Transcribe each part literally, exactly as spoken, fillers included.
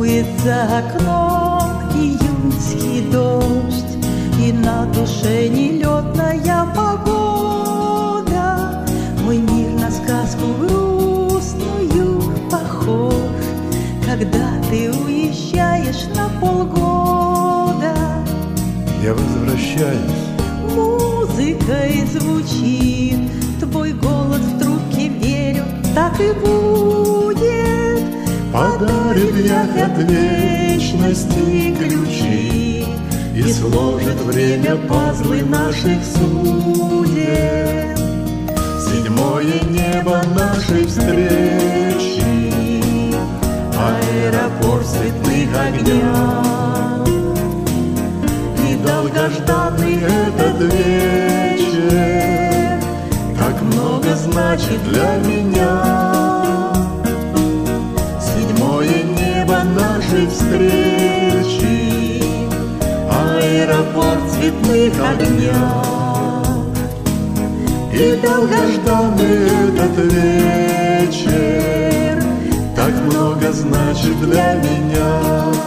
Капает за окном июньский дождь, и на душе нелетная погода. Мой мир на сказку грустную похож, когда ты уезжаешь на полгода. Я возвращаюсь, музыкой звучит твой голос в трубке, верю, так и будет. подарит век от вечности ключи и сложит время пазлы наших судеб. Седьмое небо нашей встречи, аэропорт цветных огней, и долгожданный этот вечер так много значит для меня. Седьмое небо нашей встречи, аэропорт цветных огней, и долгожданный этот вечер так много значит для меня.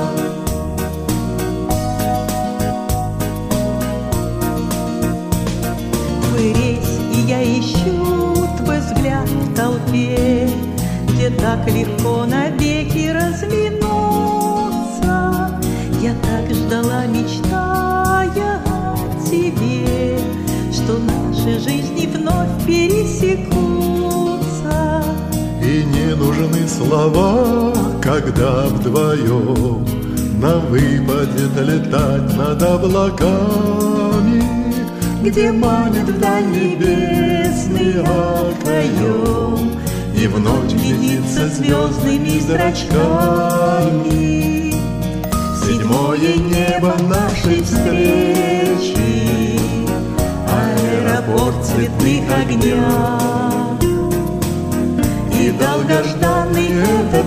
Твой рейс, и я ищу твой взгляд в толпе, где так легко навеки разминуться. Я так ждала, мечтая о тебе, что наши жизни вновь пересекутся. И не нужны слова, когда вдвоем нам выпадет летать над облаками, где манит вдаль небесный окоем, и вновь глядится звездными зрачками. Седьмое небо нашей встречи, аэропорт цветных огней, и долгожданный этот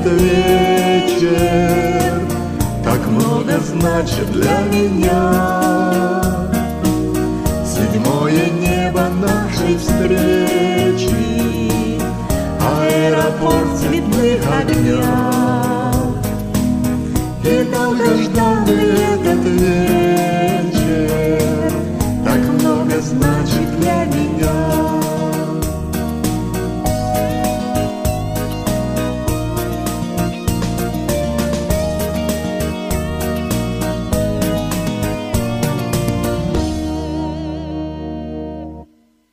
вечер так много значит для меня. Седьмое небо нашей встречи, аэропорт цветных огней, и долгожданный этот вечер